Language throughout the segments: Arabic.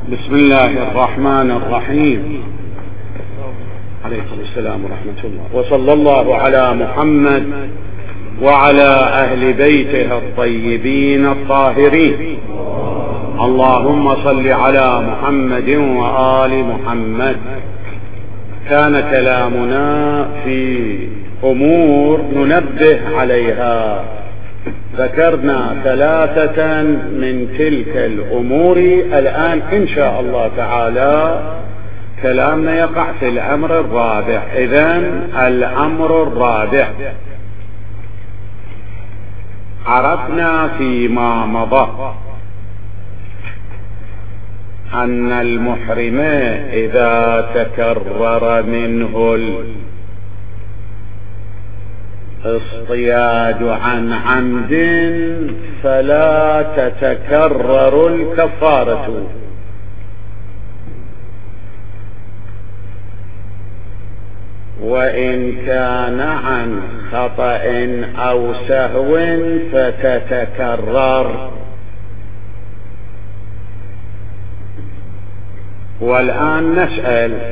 بسم الله الرحمن الرحيم. عليكم السلام ورحمة الله. وصلى الله على محمد وعلى أهل بيته الطيبين الطاهرين. اللهم صل على محمد وآل محمد. كان كلامنا في أمور ننبه عليها، ذكرنا 3 من تلك الأمور. الآن إن شاء الله تعالى كلامنا يقع في الأمر الرابع. إذن الأمر الرابع عرفنا فيما مضى أن المحرم إذا تكرر منه الاصطياد عن عمد فلا تتكرر الكفارة، وإن كان عن خطأ أو سهو فتتكرر. والآن نسأل: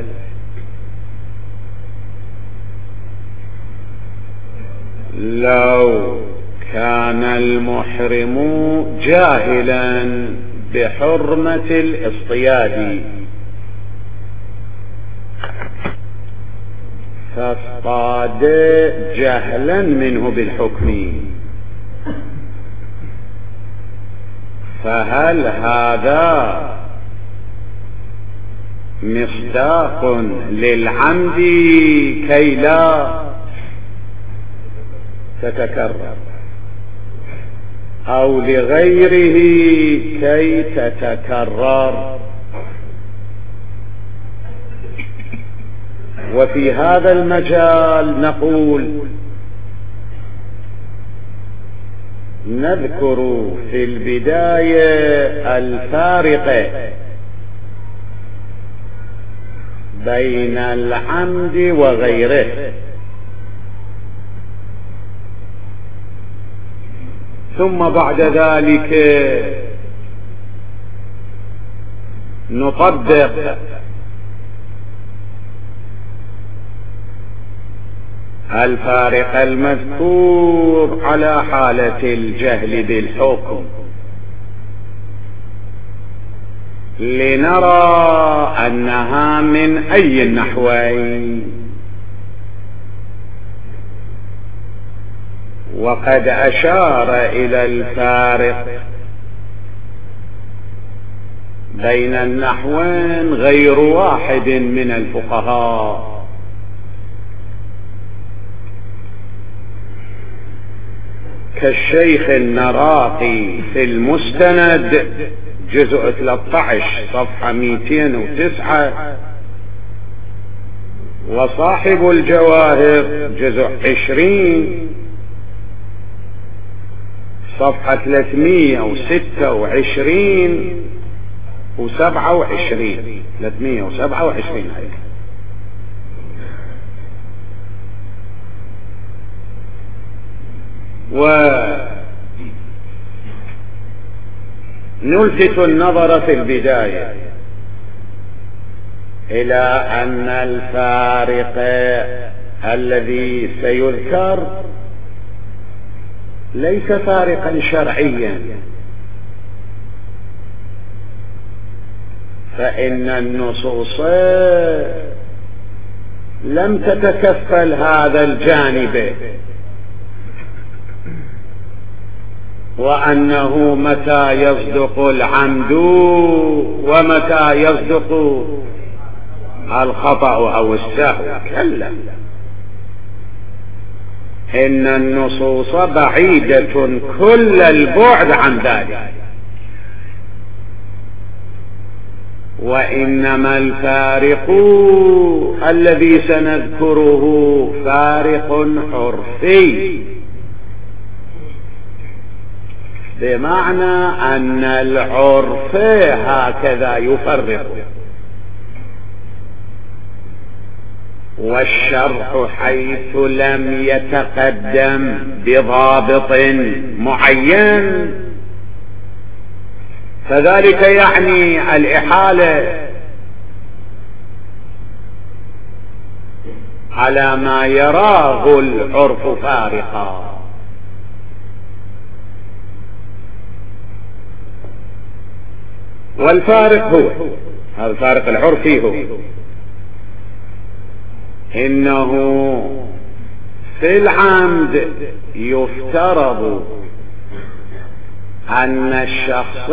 لو كان المحرم جاهلا بحرمة الاصطياد فاصطاد جهلا منه بالحكم، فهل هذا مصداق للعمد كي لا تتكرر، أو لغيره كي تتكرر؟ وفي هذا المجال نقول: نذكر في البداية الفارق بين العمد وغيره، ثم بعد ذلك نطبق الفارق المذكور على حالة الجهل بالحكم، لنرى أنها من أي النحوين. وقد أشار إلى الفارق بين النحوين غير واحد من الفقهاء، كالشيخ النراقي في المستند جزء 13 صفحة 209، وصاحب الجواهر جزء 20 صفحة 326 و27 327 هيك. ونلفت النظر في البداية إلى أن الفارق الذي سيذكر ليس فارقا شرعيا، فإن النصوص لم تتكفل هذا الجانب، وأنه متى يصدق العمد ومتى يصدق الخطأ أو السهو. كلا، إن النصوص بعيدة كل البعد عن ذلك، وإنما الفارق الذي سنذكره فارق عرفي، بمعنى أن العرف هكذا يفرق، والشرع حيث لم يتقدم بضابط معين فذلك يعني الإحالة على ما يراه العرف فارقا. والفارق هو هذا الفارق العرفي، هو إنه في العمد يفترض أن الشخص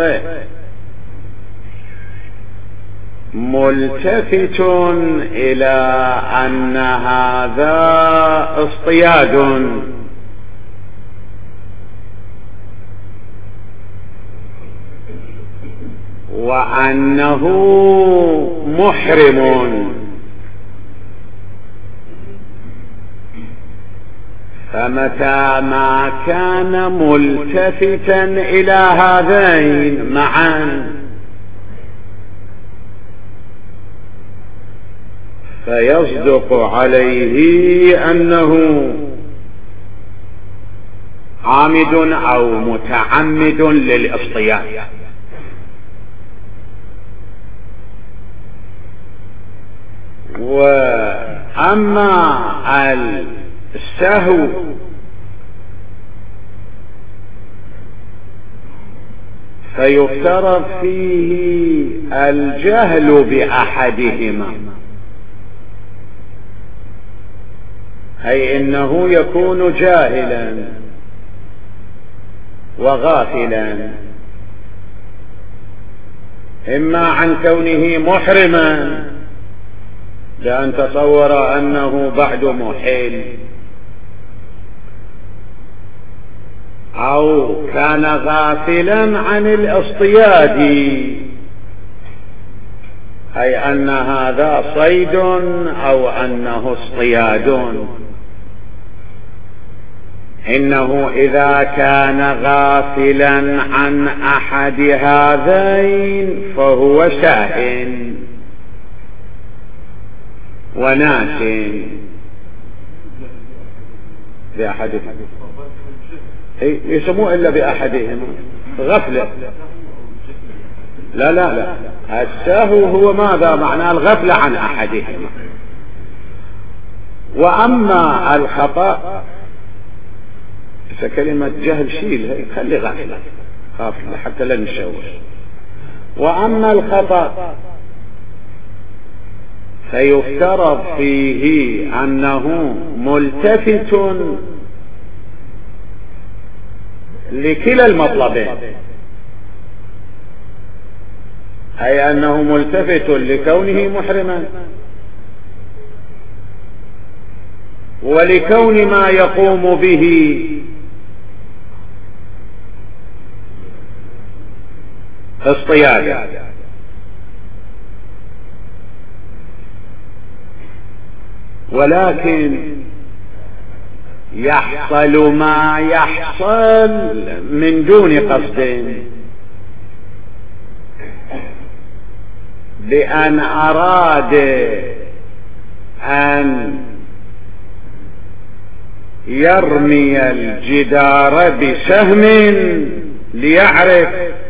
ملتفت إلى أن هذا اصطياد، وأنه محرم، فمتى ما كان ملتفتا إلى هذين معا فيصدق عليه أنه عامد أو متعمد للاصطياد. وأما السهو فيفترض فيه الجهل بأحدهما، أي إنه يكون جاهلا وغافلا، إما عن كونه محرما لأن تصور أنه بعد محل، أو كان غافلا عن الاصطياد، أي أن هذا صيد أو أنه اصطياد. إنه إذا كان غافلا عن أحد هذين فهو ساهٍ وناس بأحدهما، يسموه إلا بأحدهما غفلة. لا لا لا، السهو هو ماذا معنى الغفلة عن أحدهما. وأما الخطأ كلمة جهل شيل، خلي غفلة حتى لا نشوش. وأما الخطأ فيفترض فيه أنه ملتفت لكلا المطلبين، أي أنه ملتفت لكونه محرما ولكون ما يقوم به اصطياد. ولكن يحصل ما يحصل من دون قصد، بأن أراد أن يرمي الجدار بسهم ليعرف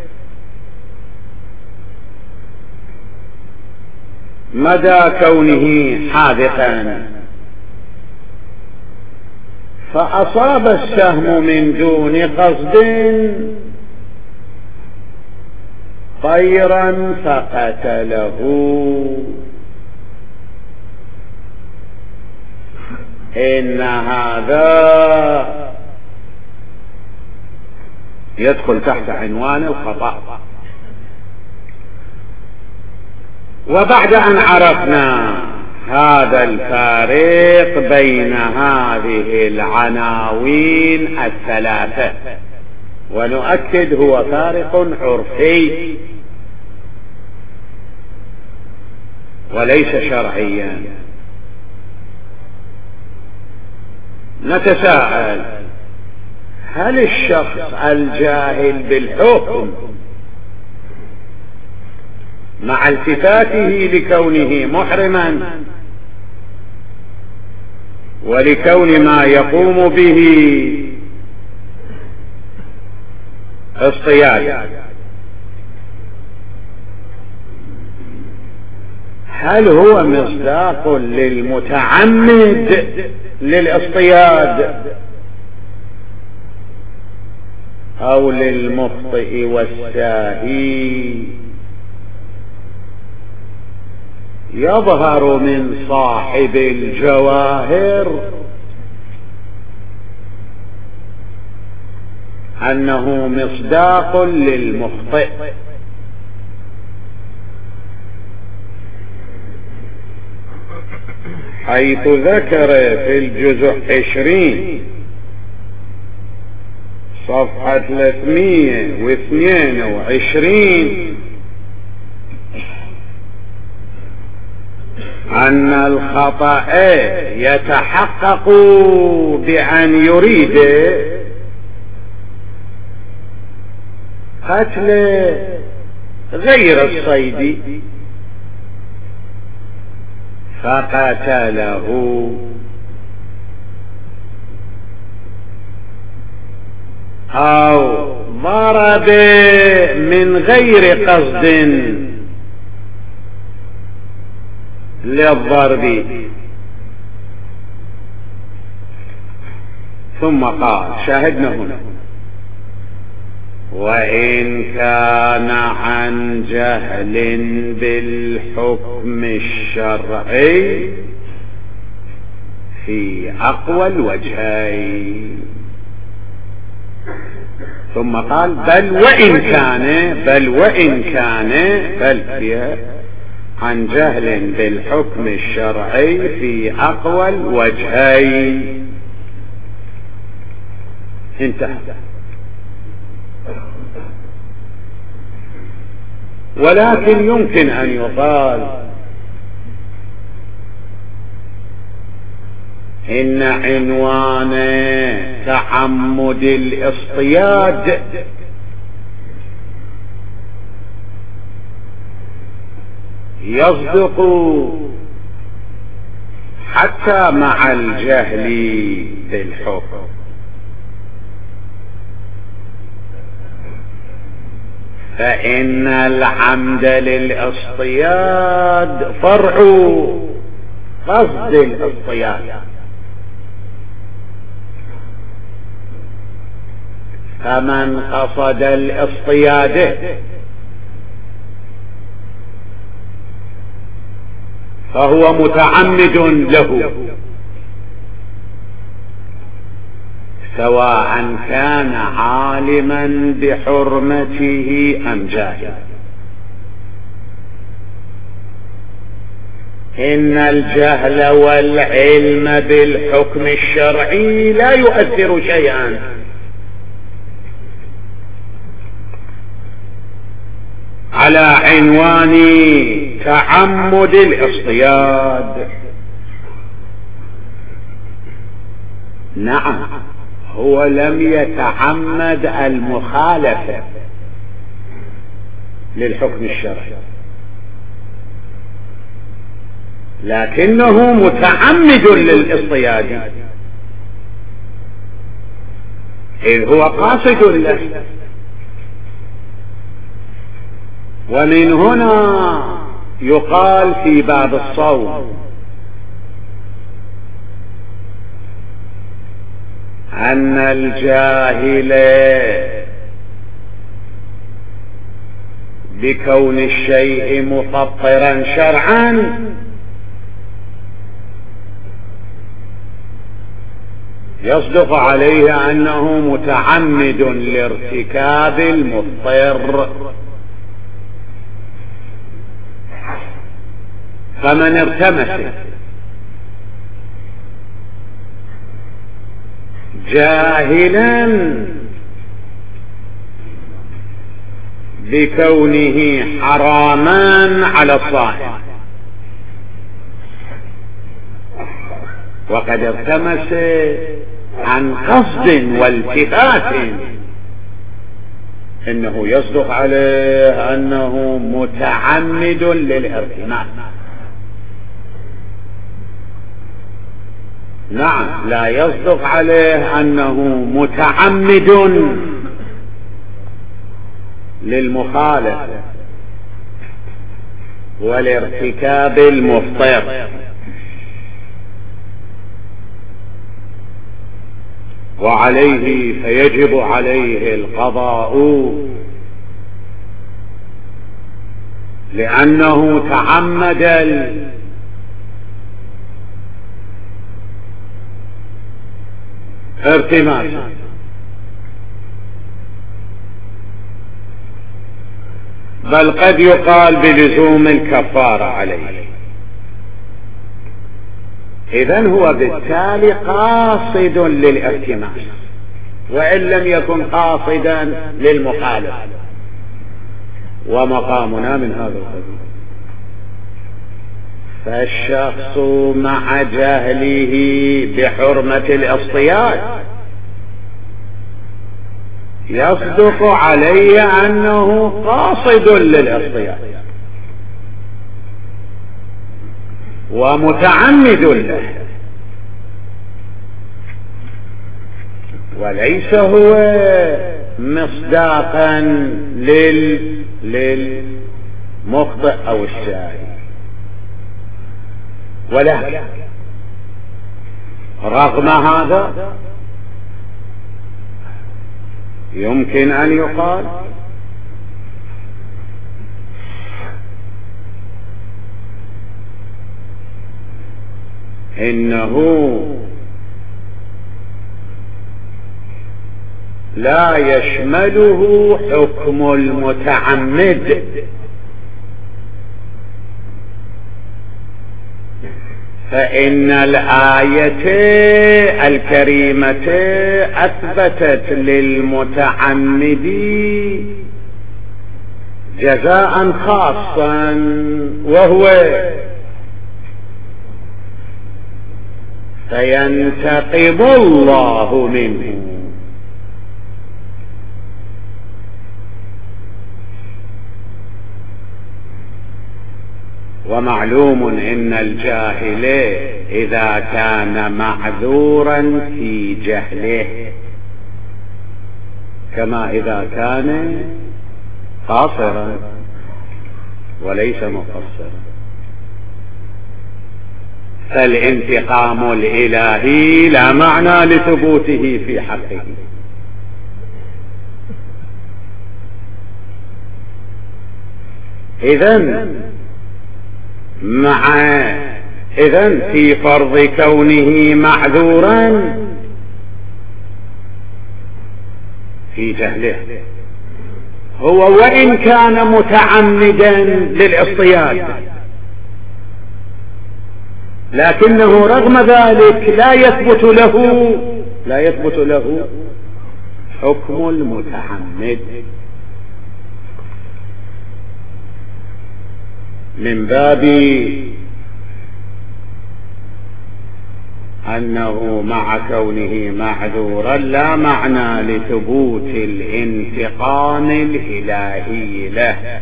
مدى كونه حاذقا، فأصاب السهم من دون قصد طيرا فقتله، إن هذا يدخل تحت عنوان الخطأ. وبعد أن عرفنا هذا الفارق بين هذه العناوين الثلاثة، ونؤكد هو فارق عرفي وليس شرعيا، نتساءل: هل الشخص الجاهل بالحكم مع التفاته لكونه محرما ولكون ما يقوم به اصطياد، هل هو مصداق للمتعمد للاصطياد أو للمخطئ والساهي؟ يظهر من صاحب الجواهر أنه مصداق للمخطئ، حيث ذكر في الجزء 20 صفحة 322 أن الخطأ يتحقق بأن يريد قتل غير الصيد فقتله، أو ضرب من غير قصد للضرب. ثم قال شاهدنا هنا: وإن كان عن جهل بالحكم الشرعي في أقوى الوجهين. ثم قال بل وإن كان فيها عن جهل بالحكم الشرعي في أقوى الوجهين. انتهى. ولكن يمكن أن يقال إن عنوان تعمد الاصطياد يصدق حتى مع الجهل بالحكم، فإن العمد للاصطياد فرع قصد الاصطياد، فمن قصد الاصطياد فهو متعمد له، سواء كان عالما بحرمته أم جاهلا. إن الجهل والعلم بالحكم الشرعي لا يؤثر شيئا على عنوان تعمد الاصطياد. نعم، هو لم يتعمد المخالفة للحكم الشرعي، لكنه متعمد للاصطياد، إذ هو قاصد له. ومن هنا يقال في باب الصوم أن الجاهل بكون الشيء مفطرا شرعا يصدق عليه أنه متعمد لارتكاب المفطر. فمن ارتمس جاهلا بكونه حراما على الصائم، وقد ارتمس عن قصد والتفات، انه يصدق عليه انه متعمد للارتماس. نعم، لا يصدق عليه أنه متعمد للمخالفة، والارتكاب المفطر، وعليه فيجب عليه القضاء لأنه تعمد الارتماس. بل قد يقال بلزوم الكفارة عليه. إذن هو بالتالي قاصد للارتماس وإن لم يكن قاصدا للمخالف، ومقامنا من هذا القبيل. فالشخص مع جهله بحرمة الاصطياد يصدق علي أنه قاصد للاصطياد ومتعمد له، وليس هو مصداقا للمخطئ أو الشاهد. ولكن رغم هذا يمكن أن يقال إنه لا يشمله حكم المتعمد، فإن الآية الكريمة أثبتت للمتعمد جزاء خاصا، وهو فينتقم الله منه. ومعلوم إن الجاهل إذا كان معذورا في جهله كما إذا كان قاصرا وليس مقصرا، فالانتقام الإلهي لا معنى لثبوته في حقه. إذن في فرض كونه معذورا في جهله هو وإن كان متعمدا للاصطياد، لكنه رغم ذلك لا يثبت له حكم المتعمد، من باب أنه مع كونه معذورا لا معنى لثبوت الانتقام الإلهي له،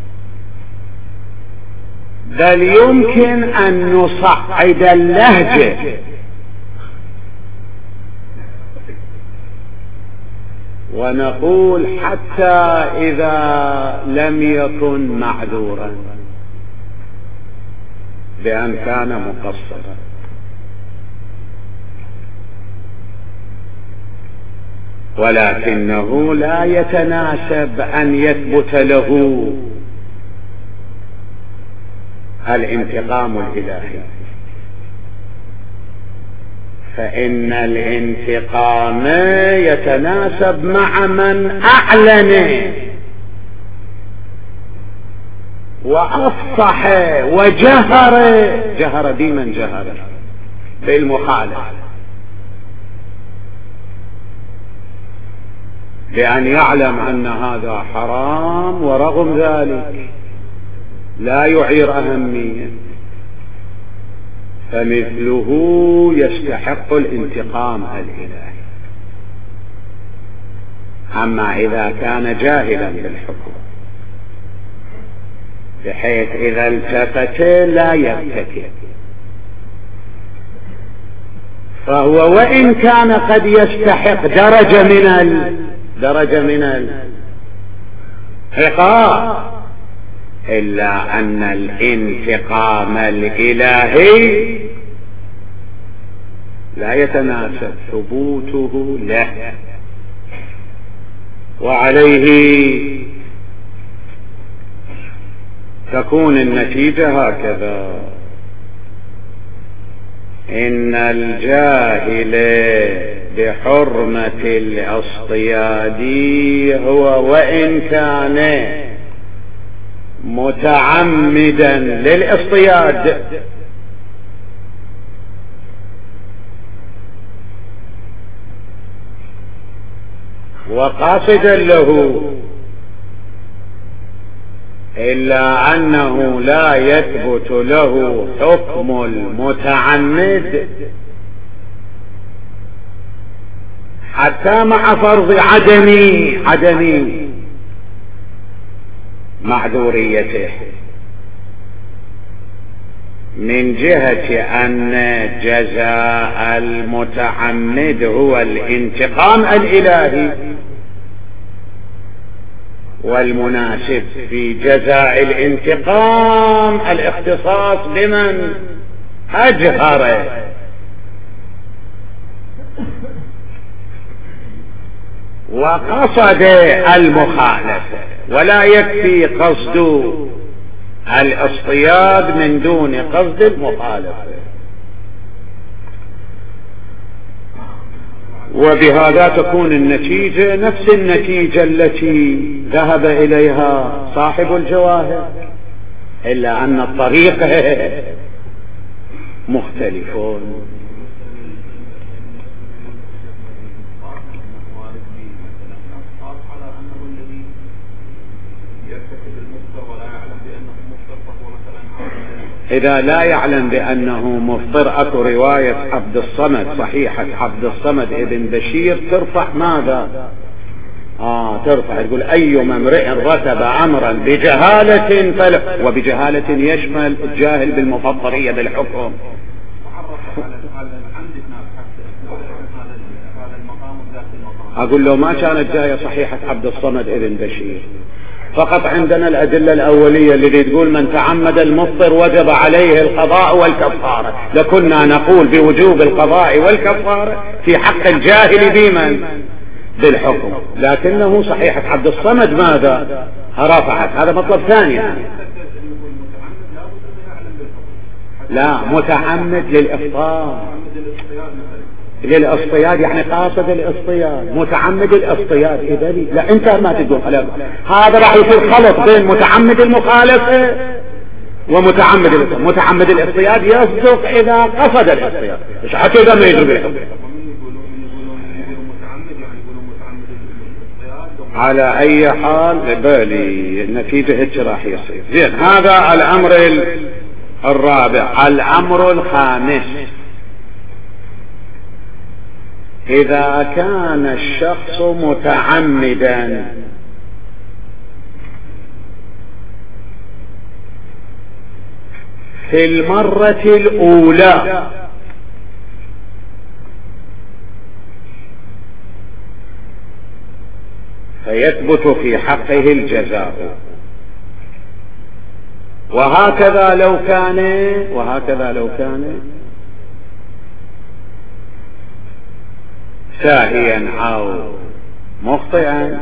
بل يمكن أن نصعد اللهجة ونقول حتى إذا لم يكن معذورا بأن كان مقصرا، ولكنه لا يتناسب أن يثبت له الانتقام الإلهي، فإن الانتقام يتناسب مع من أعلن وأفصح وجهر ديما جهر بالمخالف، بأن يعلم أن هذا حرام ورغم ذلك لا يعير أهمية، فمثله يستحق الانتقام الإلهي. أما إذا كان جاهلا بالحكم بحيث إذا التفت لا يرتكب، فهو وإن كان قد يستحق درجة من العقاب، إلا أن الانتقام الإلهي لا يتناسب ثبوته له، وعليه تكون النتيجة هكذا: إن الجاهل بحرمة الاصطياد هو وإن كان متعمدا للاصطياد وقاصدا له، إلا أنه لا يثبت له حكم المتعمد حتى مع فرض عدم معذوريته، من جهة أن جزاء المتعمد هو الانتقام الإلهي، والمناسب في جزاء الانتقام الاختصاص بمن أجهر وقصد المخالفة، ولا يكفي قصد الاصطياد من دون قصد المخالفة. وبهذا تكون النتيجة نفس النتيجة التي ذهب إليها صاحب الجواهر، إلا أن الطريق مختلفون. إذا لا يعلم بأنه مفطر، أكو رواية عبد الصمد، صحيحة عبد الصمد ابن بشير، ترفع ماذا؟ ترفع تقول: أيما امرئ رتب أمرا بجهالة فله، وبجهالة يشمل الجاهل بالمفطرية بالحكم. أقول له ما كانت جاية صحيحة عبد الصمد ابن بشير، فقط عندنا الأدلة الأولية اللي تقول من تعمد المفطر وجب عليه القضاء والكفارة، لكنا نقول بوجوب القضاء والكفارة في حق الجاهل بمن؟ بالحكم. لكنه صحيحة عبد الصمد ماذا؟ رفعت. هذا مطلب ثاني. لا، متعمد للإفطار للاصطياد، يعني قاصد الاصطياد، متعمد الاصطياد. إذا لا، انت ما تقول هذا راح يصير خلط بين متعمد المخالفة متعمد الاصطياد يصدق إذا قصد الاصطياد، مش حتى إذا ما يجري بالحكم. على أي حال بالي النتيجة هيك راح يصير. زين، هذا الأمر الرابع. الأمر الخامس: إذا كان الشخص متعمدا في المرة الأولى فيثبت في حقه الجزاء، وهكذا لو كان ساهيا أو مخطئا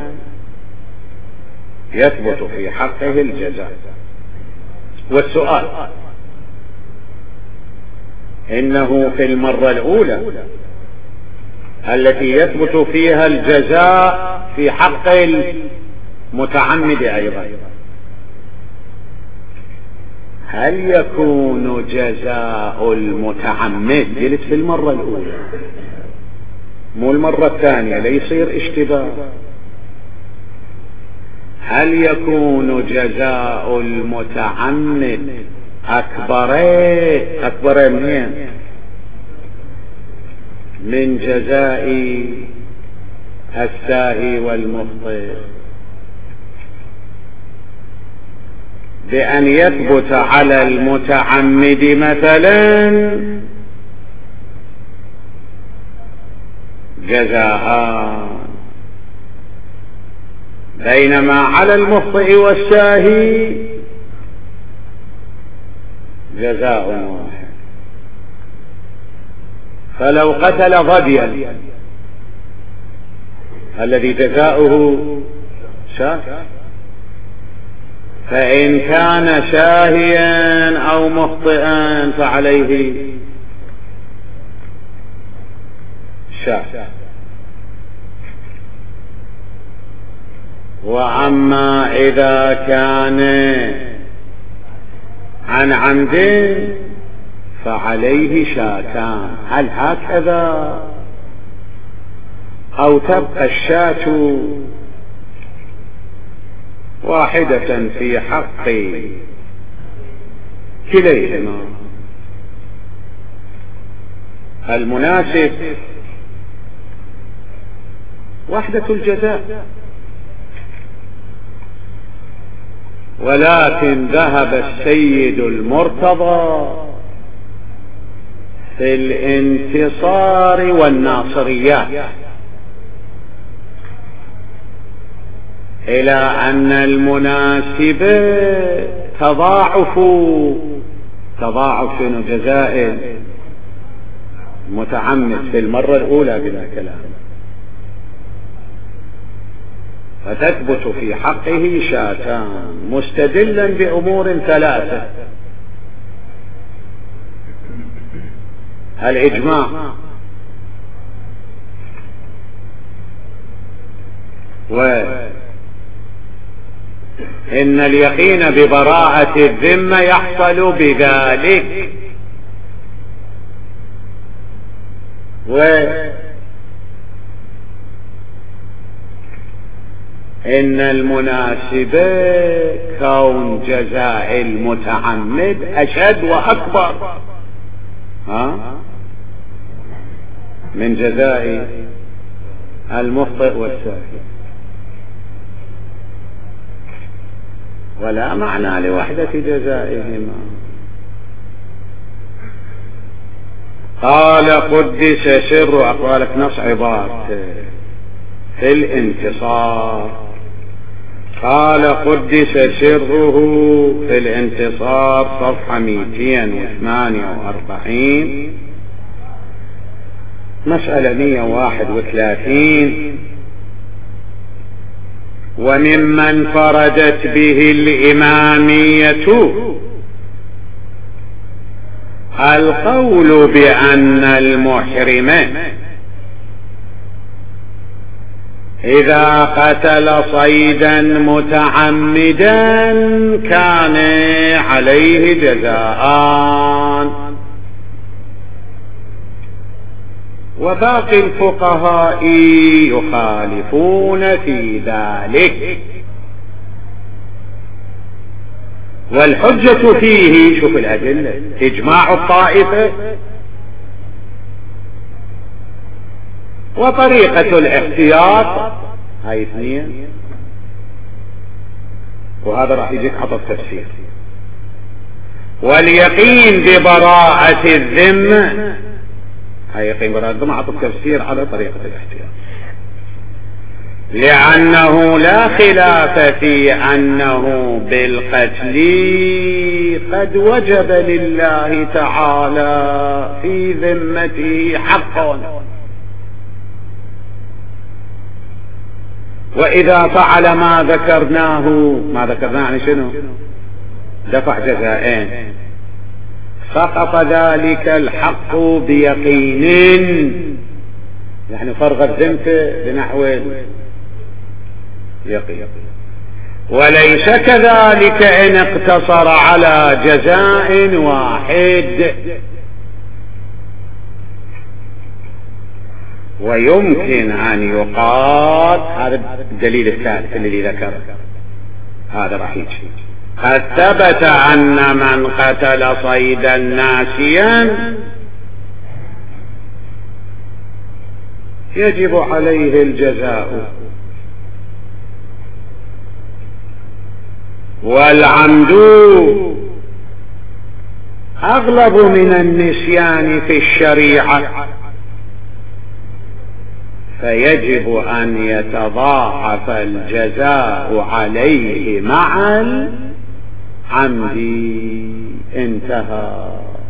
يثبت في حقه الجزاء. والسؤال: إنه في المرة الأولى التي يثبت فيها الجزاء في حق المتعمد أيضا، هل يكون جزاء المتعمد قلت في المرة الأولى مو المرة الثانية ليصير اشتباه؟ هل يكون جزاء المتعمد أكبر من جزاء الساهي والمخطئ، بأن يثبت على المتعمد مثلا جزاء، بينما على المخطئ والساهي جزاء واحد. فلو قتل ظبيا الذي جزاؤه شاه، فإن كان شاهيا أو مخطئا فعليه شاه. وأما إذا كان عن عمد فعليه شاتان. هل هكذا أو تبقى الشاة واحدة في حق كليهما؟ المناسب وحدة الجزاء، ولكن ذهب السيد المرتضى في الانتصار والناصريات إلى أن المناسب تضاعف جزاء متعمد في المرة الأولى بلا كلام، فتثبت في حقه شاتان، مستدلا بأمور ثلاثة: الإجماع، وإن اليقين ببراءة الذمة يحصل بذلك، إن المناسب كون جزاء المتعمد أشد وأكبر من جزاء المخطئ والساهي، ولا معنى لوحدة جزائهما. قال قدس سر أقوالك نص عبارة في الانتصار. قال قدس سره في الانتصار صفحة 248 مسألة 131: وممن فردت به الإمامية القول بأن المحرم إذا قتل صيدا متعمدا كان عليه جزاءان، وباقي الفقهاء يخالفون في ذلك، والحجة فيه شوف الأدلة: إجماع الطائفة، وطريقة الاحتياط، هاي اثنين، وهذا راح يجيك عطف تفسير، واليقين ببراءة الذمة، هاي يقين براءة الذمة عطف تفسير على طريقة الاحتياط، لأنه لا خلاف في أنه بالقتل قد وجب لله تعالى في ذمته حق، وإذا فعل ما ذكرناه يعني شنو؟ دفع جزائين، سقط ذلك الحق بيقين، يعني فرغت ذمته بنحو يقين، وليس كذلك إن اقتصر على جزاء واحد. ويمكن أن يقال، هذا الدليل الثالث الذي ذكره، هذا راح يجي: قد ثبت أن من قتل صيدا ناسيا يجب عليه الجزاء، والعمد أغلب من النسيان في الشريعة، فيجب أن يتضاعف الجزاء عليه مع العمد. انتهى.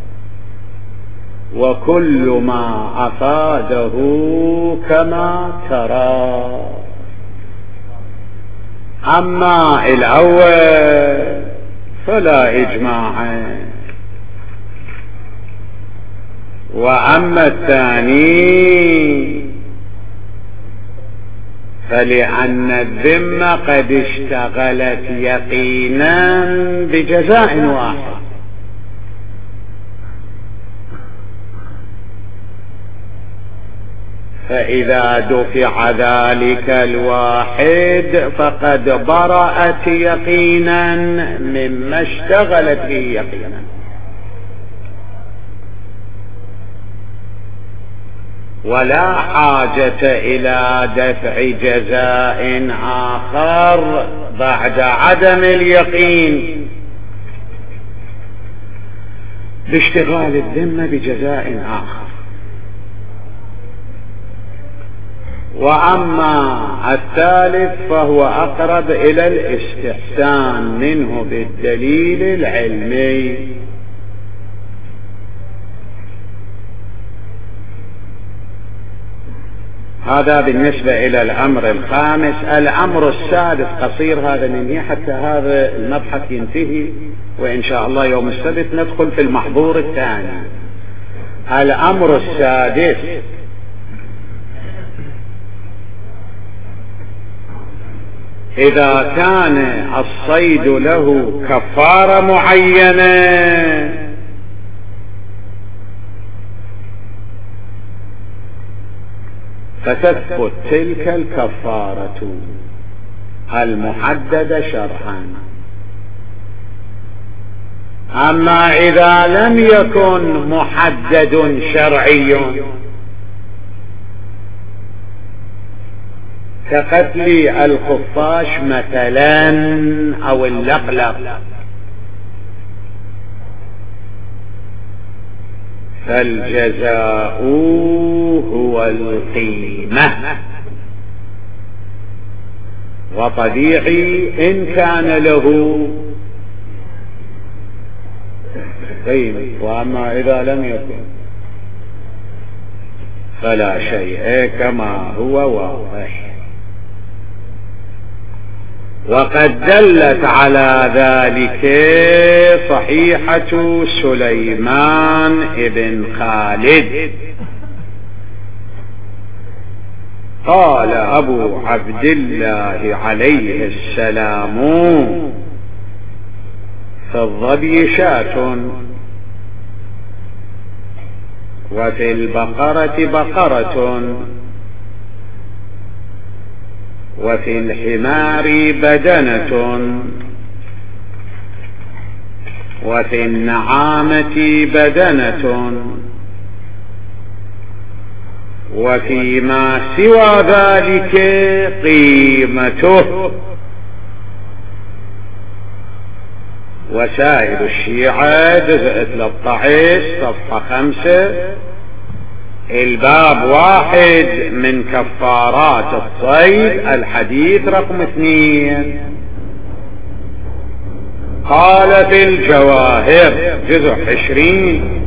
وكل ما أفاده كما ترى. أما الأول فلا إجماع، وأما الثاني فلأن الذمة قد اشتغلت يقينا بجزاء واحد، فإذا دفع ذلك الواحد فقد برأت يقينا مما اشتغلت به يقينا. ولا حاجة إلى دفع جزاء آخر بعد عدم اليقين باشتغال الذمة بجزاء آخر. وأما الثالث فهو أقرب إلى الاستحسان منه بالدليل العلمي. هذا بالنسبة إلى الأمر الخامس. الأمر السادس قصير هذا ننهي حتى هذا المبحث ينتهي، وإن شاء الله يوم السبت ندخل في المحظور الثاني. الأمر السادس: إذا كان الصيد له كفارة معينة فتثبت تلك الكفارة المحددة شرعا. أما إذا لم يكن محدد شرعي كقتل الخفاش مثلا أو اللقلق، فالجزاء هو القيمة. وطبيعي إن كان له قيمة، وأما إذا لم يكن فلا شيء كما هو واضح. وقد دلت على ذلك صحيحة سليمان بن خالد. قال أبو عبد الله عليه السلام: في الظبي شاة، وفي البقرة بقرة، وفي الحمار بدنة، وفي النعامة بدنة، وفيما سوى ذلك قيمته. وسائل الشيعة جزء 13 صفحة 5 الباب 1 من كفارات الصيد الحديث رقم 2. قال في الجواهر جزء 20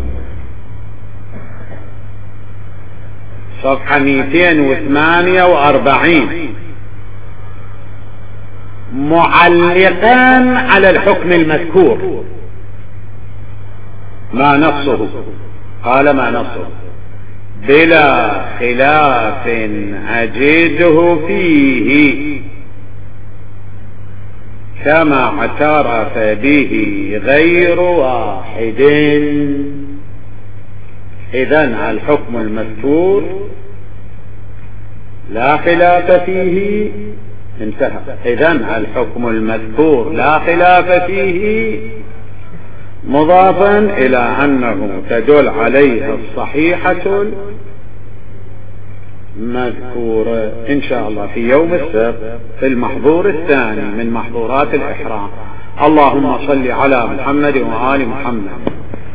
صفحة 248 معلقا على الحكم المذكور ما نصه. قال: ما نصه بلا خلاف أجده فيه كما اعترف به غير واحد. إذن الحكم المذكور لا خلاف فيه، انتهى. إذن الحكم المذكور لا خلاف فيه، مضافا إلى أنه تدل عليها الصحيحة المذكورة إن شاء الله في يوم السبت في المحظور الثاني من محظورات الإحرام. اللهم صل على محمد وآل محمد.